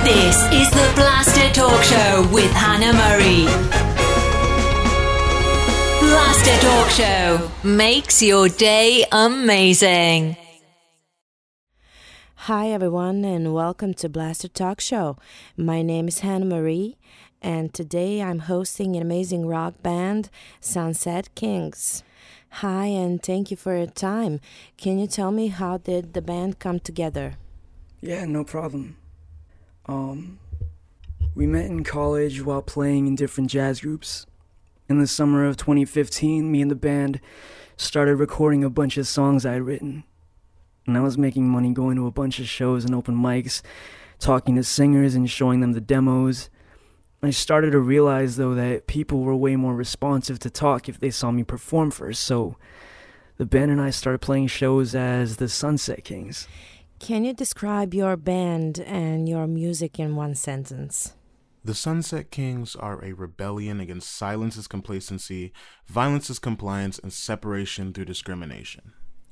This is the Blaster Talk Show with Hannah Murray. Blaster Talk Show makes your day amazing. Hi everyone and welcome to Blaster Talk Show. My name is Hannah Marie and today I'm hosting an amazing rock band, Sunset Kings. Hi and thank you for your time. Can you tell me how did the band come together? Yeah, no problem. We met in college while playing in different jazz groups. In the summer of 2015, me and the band started recording a bunch of songs I had written. And I was making money going to a bunch of shows and open mics, talking to singers and showing them the demos. I started to realize, though, that people were way more responsive to talk if they saw me perform first, so the band and I started playing shows as the Sunset Kings. Can you describe your band and your music in one sentence? The Sunset Kings are a rebellion against silence as complacency, violence as compliance, and separation through discrimination.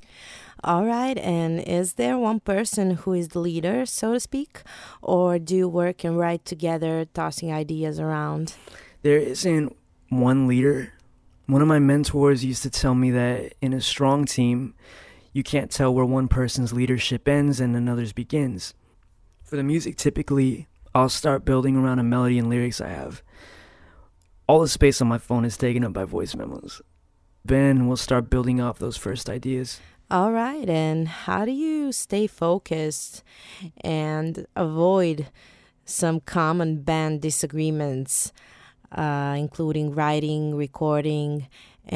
All right, and is there one person who is the leader, so to speak? Or do you work and write together, tossing ideas around? There isn't one leader. One of my mentors used to tell me that in a strong team, you can't tell where one person's leadership ends and another's begins. For the music, typically, I'll start building around a melody and lyrics I have. All the space on my phone is taken up by voice memos. Ben will start building off those first ideas. All right, and how do you stay focused and avoid some common band disagreements, including writing, recording,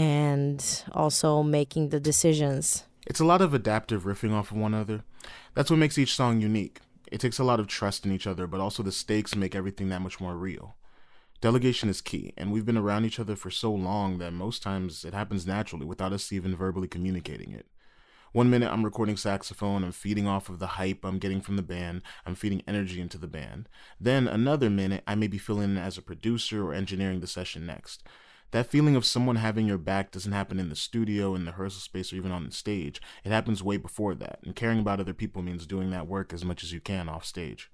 and also making the decisions? It's a lot of adaptive riffing off of one another. That's what makes each song unique. It takes a lot of trust in each other, but also the stakes make everything that much more real. Delegation is key, and we've been around each other for so long that most times it happens naturally without us even verbally communicating it. One minute I'm recording saxophone, I'm feeding off of the hype I'm getting from the band, I'm feeding energy into the band. Then another minute I may be filling in as a producer or engineering the session next. That feeling of someone having your back doesn't happen in the studio, in the rehearsal space, or even on the stage. It happens way before that, and caring about other people means doing that work as much as you can off stage.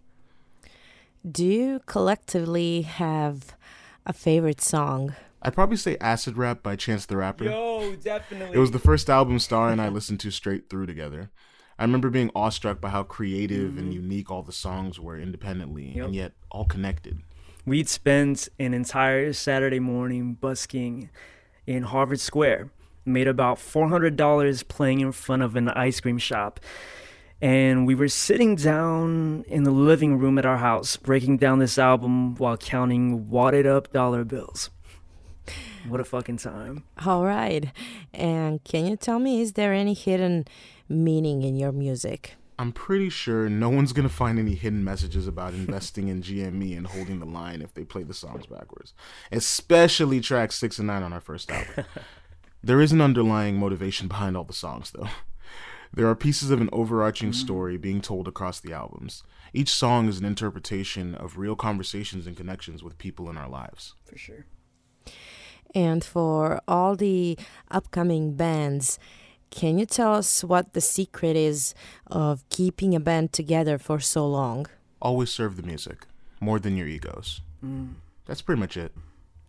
Do you collectively have a favorite song? I'd probably say Acid Rap by Chance the Rapper. Yo, definitely. It was the first album Star and I listened to straight through together. I remember being awestruck by how creative and unique all the songs were independently, and yet all connected. We'd spent an entire Saturday morning busking in Harvard Square, made about $400 playing in front of an ice cream shop. And we were sitting down in the living room at our house, breaking down this album while counting wadded up dollar bills. What a fucking time. All right. And can you tell me, is there any hidden meaning in your music? I'm pretty sure no one's going to find any hidden messages about investing in GME and holding the line if they play the songs backwards. Especially tracks 6 and 9 on our first album. There is an underlying motivation behind all the songs, though. There are pieces of an overarching story being told across the albums. Each song is an interpretation of real conversations and connections with people in our lives. For sure. And for all the upcoming bands, can you tell us what the secret is of keeping a band together for so long? Always serve the music, more than your egos. That's pretty much it.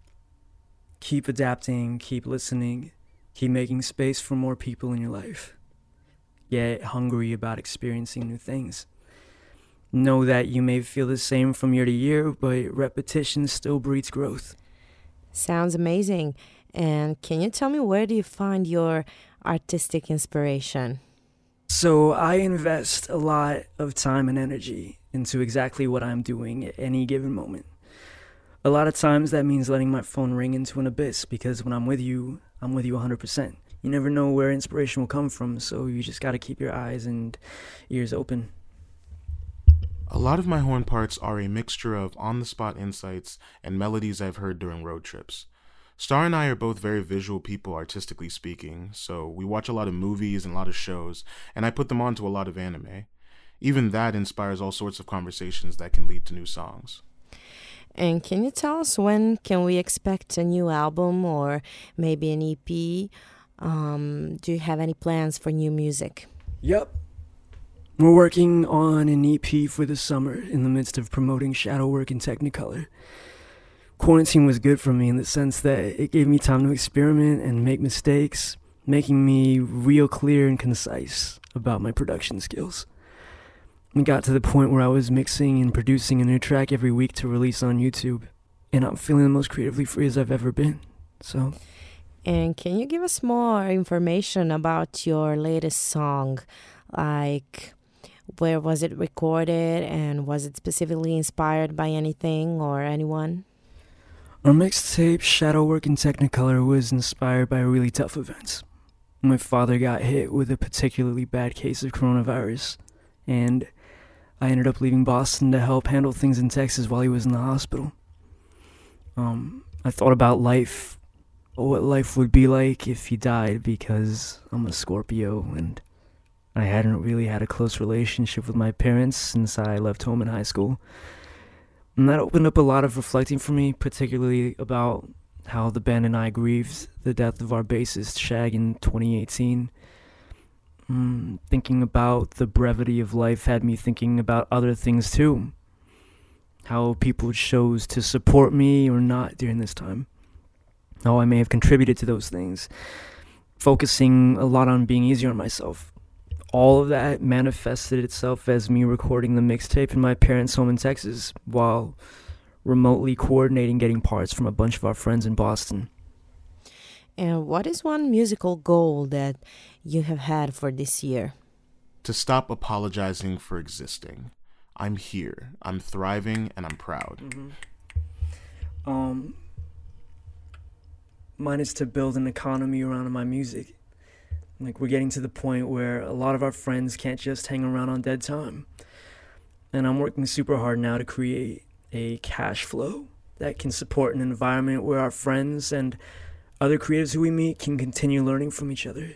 Keep adapting, keep listening, keep making space for more people in your life. Get hungry about experiencing new things. Know that you may feel the same from year to year, but repetition still breeds growth. Sounds amazing. And can you tell me, where do you find your artistic inspiration? So I invest a lot of time and energy into exactly what I'm doing at any given moment. A lot of times that means letting my phone ring into an abyss, because when I'm with you 100%. You never know where inspiration will come from, so you just got to keep your eyes and ears open. A lot of my horn parts are a mixture of on-the-spot insights and melodies I've heard during road trips. Star and I are both very visual people, artistically speaking, so we watch a lot of movies and a lot of shows, and I put them onto a lot of anime. Even that inspires all sorts of conversations that can lead to new songs. And can you tell us, when can we expect a new album or maybe an EP? Do you have any plans for new music? Yep. We're working on an EP for the summer in the midst of promoting Shadow Work in Technicolor. Quarantine was good for me in the sense that it gave me time to experiment and make mistakes, making me real clear and concise about my production skills. We got to the point where I was mixing and producing a new track every week to release on YouTube, and I'm feeling the most creatively free as I've ever been. And can you give us more information about your latest song? Like, where was it recorded, and was it specifically inspired by anything or anyone? Our mixtape, Shadow Work in Technicolor, was inspired by really tough events. My father got hit with a particularly bad case of coronavirus, and I ended up leaving Boston to help handle things in Texas while he was in the hospital. I thought about life, what life would be like if he died, because I'm a Scorpio, and I hadn't really had a close relationship with my parents since I left home in high school. And that opened up a lot of reflecting for me, particularly about how the band and I grieved the death of our bassist, Shag, in 2018. Thinking about the brevity of life had me thinking about other things too. How people chose to support me or not during this time. How I may have contributed to those things. Focusing a lot on being easier on myself. All of that manifested itself as me recording the mixtape in my parents' home in Texas while remotely coordinating getting parts from a bunch of our friends in Boston. And what is one musical goal that you have had for this year? To stop apologizing for existing. I'm here, I'm thriving, and I'm proud. Mine is to build an economy around my music. Like, we're getting to the point where a lot of our friends can't just hang around on dead time. And I'm working super hard now to create a cash flow that can support an environment where our friends and other creatives who we meet can continue learning from each other.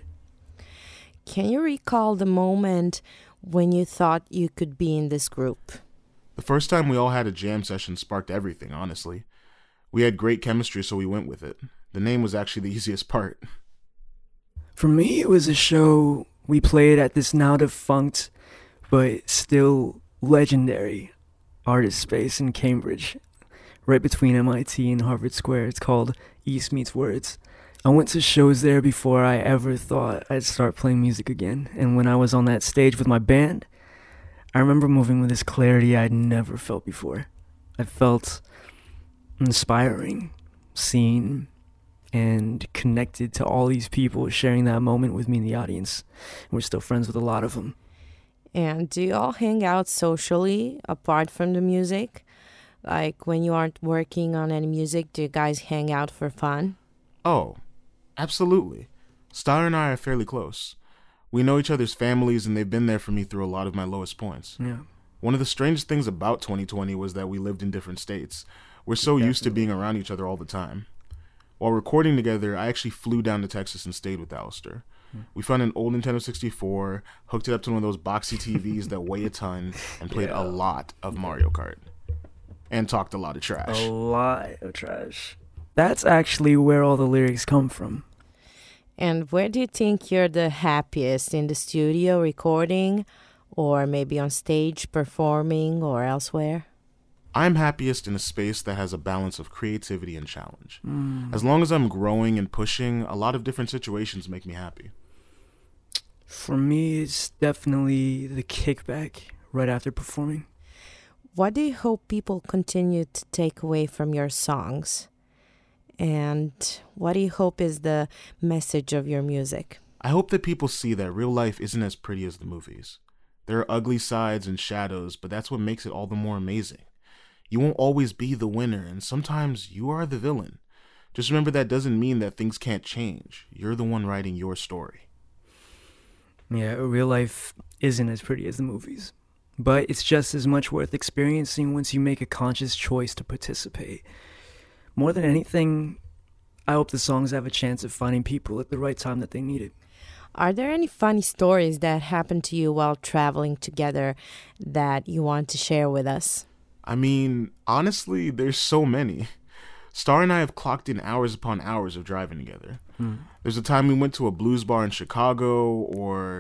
Can you recall the moment when you thought you could be in this group? The first time we all had a jam session sparked everything, honestly. We had great chemistry, so we went with it. The name was actually the easiest part. For me, it was a show we played at this now defunct, but still legendary artist space in Cambridge, right between MIT and Harvard Square. It's called East Meets Words. I went to shows there before I ever thought I'd start playing music again. And when I was on that stage with my band, I remember moving with this clarity I'd never felt before. I felt inspiring, seen, and connected to all these people sharing that moment with me in the audience. We're still friends with a lot of them. And do you all hang out socially apart from the music? Like, when you aren't working on any music, do you guys hang out for fun? Oh, absolutely. Star and I are fairly close. We know each other's families, and they've been there for me through a lot of my lowest points. Yeah. One of the strangest things about 2020 was that we lived in different states. We're so used to being around each other all the time. While recording together, I actually flew down to Texas and stayed with Alistair. We found an old Nintendo 64, hooked it up to one of those boxy TVs that weigh a ton, and played a lot of Mario Kart. And talked a lot of trash. A lot of trash. That's actually where all the lyrics come from. And where do you think you're the happiest? In the studio recording, or maybe on stage performing, or elsewhere? I'm happiest in a space that has a balance of creativity and challenge. As long as I'm growing and pushing, a lot of different situations make me happy. For me, it's definitely the kickback right after performing. What do you hope people continue to take away from your songs? And what do you hope is the message of your music? I hope that people see that real life isn't as pretty as the movies. There are ugly sides and shadows, but that's what makes it all the more amazing. You won't always be the winner, and sometimes you are the villain. Just remember that doesn't mean that things can't change. You're the one writing your story. Yeah, real life isn't as pretty as the movies. But it's just as much worth experiencing once you make a conscious choice to participate. More than anything, I hope the songs have a chance of finding people at the right time that they need it. Are there any funny stories that happened to you while traveling together that you want to share with us? I mean, honestly, there's so many. Star and I have clocked in hours upon hours of driving together. There's a time we went to a blues bar in Chicago, or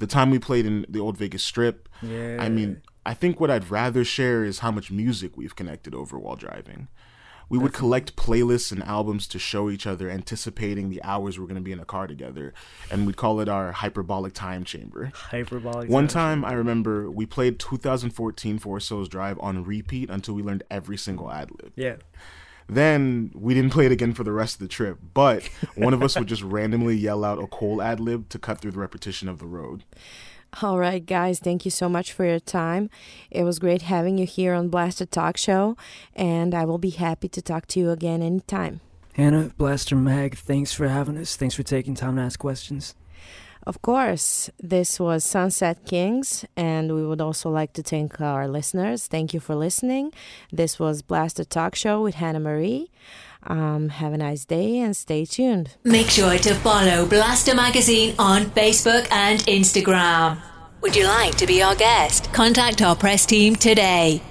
The time we played in the old Vegas Strip. Yeah. I mean, I think what I'd rather share is how much music we've connected over while driving. We would collect playlists and albums to show each other, anticipating the hours we're going to be in a car together. And we'd call it our hyperbolic time chamber. One time, I remember we played 2014 Forest Hills Drive on repeat until we learned every single ad-lib. Yeah. Then we didn't play it again for the rest of the trip, but one of us would just randomly yell out a Cole ad-lib to cut through the repetition of the road. All right, guys, thank you so much for your time. It was great having you here on Blaster Talk Show, and I will be happy to talk to you again anytime. Hannah, Blaster Mag, thanks for having us. Thanks for taking time to ask questions. Of course, this was Sunset Kings, and we would also like to thank our listeners. Thank you for listening. This was Blaster Talk Show with Hannah Marie. Have a nice day and stay tuned. Make sure to follow Blaster Magazine on Facebook and Instagram. Would you like to be our guest? Contact our press team today.